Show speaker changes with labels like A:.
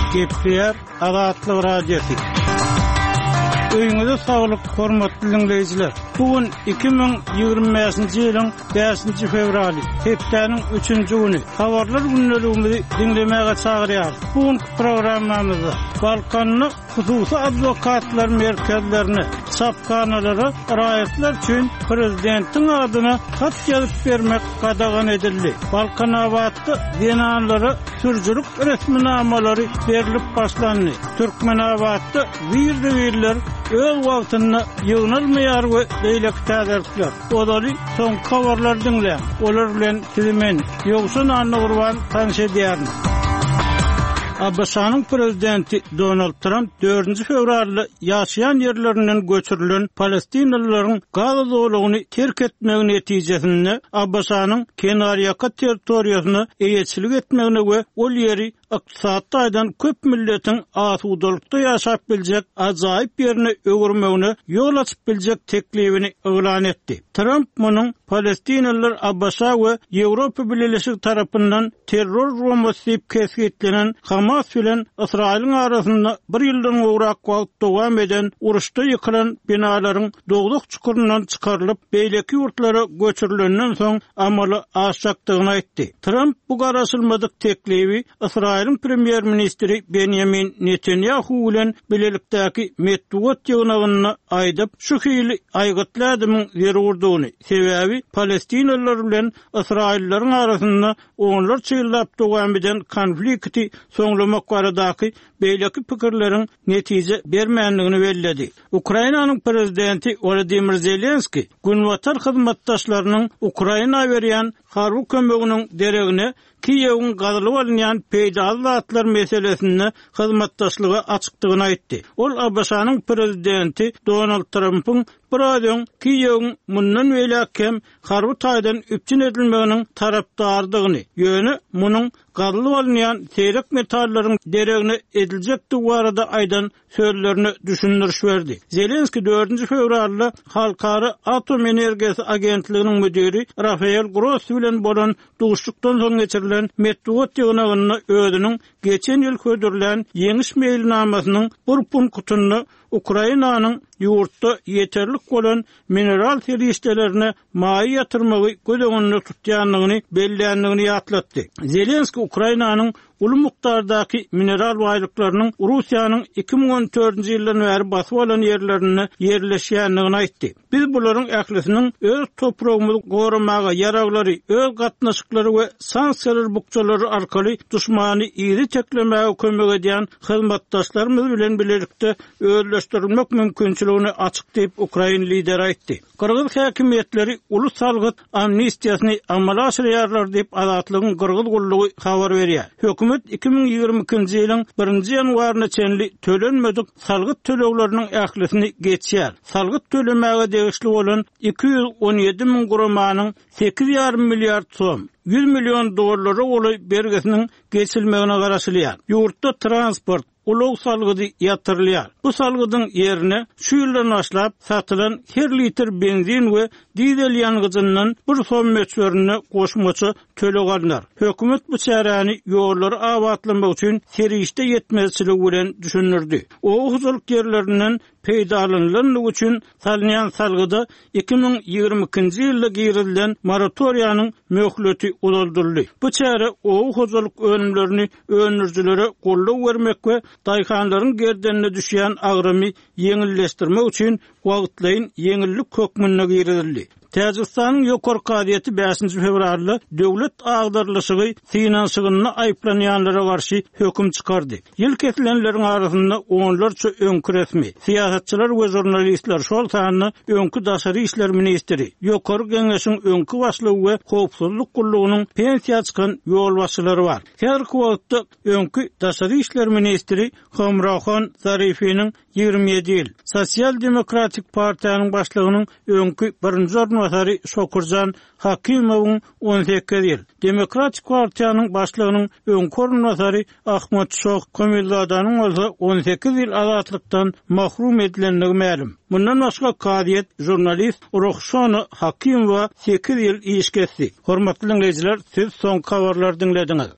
A: Gepler Azatlyk Radiosu. Öýüňize saglyk, hormatly dinleýijiler. Bugün 2025-nji ýylyň 5-nji fevraly, hepdeniň 3-nji güni. Habarlar günneligini dinlemäge çagyrýar. Bugün programmamyzda Balkanyň hususy adwokatlar merkezlerini, çapkanalara raýatlar üçin prezidentiň adyna hat ýazyp bermek gadagany edildi. Balkan abatdy denanlary türjülük resminamary berilip başlandy. Türkmen abatdy birdir öz wagtyny ýygnalmaýar we beýleki täzirler. Odaly soň habarlar dinleýär. Olar bilen sizimen ýogsun anly gurban tanış edýärmi? ABŞ'nın prezidenti Donald Trump 4 fevralda ýaşaýan ýerlerinden göçürilen Palestinalylaryň Gaza zowlugyny terk etmegi netijesinde ABŞ'nın Kenariyaka territoriýasyny eýetçilik etmegine we ol ýeri ykdysatda aýdan köp milletin asudalykda ýaşap biljek ajaýyp ýerine öwürmegine ýol açyp biljek teklibini elan etdi. Trump munyň Palestinalylar ABŞ we Ýewropa Birleşigi tarapyndan terror bombasy diýip kesgitlenen Hamas bilen Israýlyň arasynda bir ýyldan gowrak wagt dowam eden uruşda ýykylan binalaryň dogduk çukurundan çykarylyp beýleki ýurtlara göçürilenden soň amaly aşjakdygyny aýtdy. Trump bu garaşylmadyk teklibi Israýlyň premier ministri Benjamin Netanyahu bilen bilelikdäki medeniýet ýygnagyny aýdyp şu hili aýgytladymyň zerurdugyny, sebäbi Palestinalylar bilen Israýlylaryň arasynda onlar çyýlap dowam eden konflikti soňlamak baradaky beýleki pikirleriň netije bermänligini belledi. Ukrainanyň prezidenti Volodymyr Zelenski günwatar hyzmatdaşlarynyň Ukraina berýän harby kömeginiň deregine Kiýewiň gazylyp alynýan peýdaly zatlar meselesinde hyzmatdaşlyga açykdygyny aýtdy. Ol ABŞ'nın prezidenti Donald Trump'yň Biradan Kiýewiň mundan welakam harby taýdan üpçün edilmeginiň tarapdardygyny, ýöne munyň gazylyp alynýan seýrek metallaryň deregine ediljekdi barada aýdan sözlerini düşündürüş berdi. Zelenski 4 fevralda Halkara Atom Energiýasy Agentliginiň müdiri Rafael Grossi bilen bolan duşlukdan soň geçirilen medeniýet ýygnagyny özüniň geçen ýyl ködürlen ýeňiş meýilnamasynyň bir punktunu Ukrainanyň ýurtda ýeterlik bolan mineral serişdelerini maýy ýatyrmagy gödegini tutýanlygyny belläänligini ýatlatdy. Zelenski Ukrainanyň uly mukdardaky mineral baýlyklarynyň Russiýanyň 2014-nji ýyldan bäri basyp alan ýerlerini ýerleşýänligini aýtdy. Biz bularyň ählisiniň öz topragymyzy goramaga ýaraglary, öz gatnaşyklary we sanksiýalar bukçalary arkaly duşmany ýeri çeklemäge kömek edýän hyzmatdaşlarymyz bilen birlikde özleşdirilmek mümkinçiligini açyk diýip Ukraina lideri aýtdy. Kırgız häkimetleri ulus salgyt amnistiýasyny amala aşyrýarlar diýip Azatlygyň Kırgız gullugy habar berýär. Hökümet 2022-nji ýylyň 1-nji ýanwaryna çenli tölenmedik salgyt tölegleriniň ählisini geçýär. Salgyt tölemäge degişli bolan 217 000 gramanyň 8,5 milliard soň 100 milyon dollary goly bergesiniň geçilmegine garaşylýar. Ýurtda transport ulug salgydy ýatyrylýar. Bu salgydyň ýerine şu ýyldan başlap satylan her litr benzin we dizel ýangynyndan bir son meçwerini goşmaça tölek alynlar. Hökümet bu çäräni ýollary abatlamak üçin serişde ýetmezçilik bilen düşünürdi. O huzulyk ýerlerinden peýdalanlyk üçin salynýan salgyda 2022-nji ýylda girilen moratoriýanyň möhleti uzaldyryldy. Bu çäre o huzulyk önümlerini önürjülere gollap bermek we daýhanlaryň gerdenine düşýän agramy ýeňilleşdirmek üçin wagtlaýyn ýeňillik hökmüne girildi. Täjikistanyň ýokary kadyety 5 fevralda döwlet agdarlyşygy finansygyny aýplanýanlara garşy hökm çykardy. Ýyl kesilenleriň arasynda onlarça öňkü resmi siýasatçylar we jurnalistler şol sanyny öňkü daşary işler ministri, ýokary geňeşiň öňkü başlygy we howpsuzlyk gullugynyň pensiýa çykan ýol başçylary bar. Häzirki wagtda öňkü daşary işler ministri Hamrahan Zarifiniň 27 ýyl, Sosial Demokratik Partiýanyň başlygynyň öňkü 1-nji ornwasary Şokurjan Hakimowyň 18 ýyl, Demokratik Partiýanyň başlygynyň öňkü ornwasary Ahmat Şoh Komildadanyň bolsa 18 ýyl azatlykdan mahrum edilenligi ma'lum. Bundan başga kadyet jurnalist Rohshona Hakimowa 8 ýyl iş kesdi. Hormatly dinleýijiler, siz soň habarlar dinlediňiz.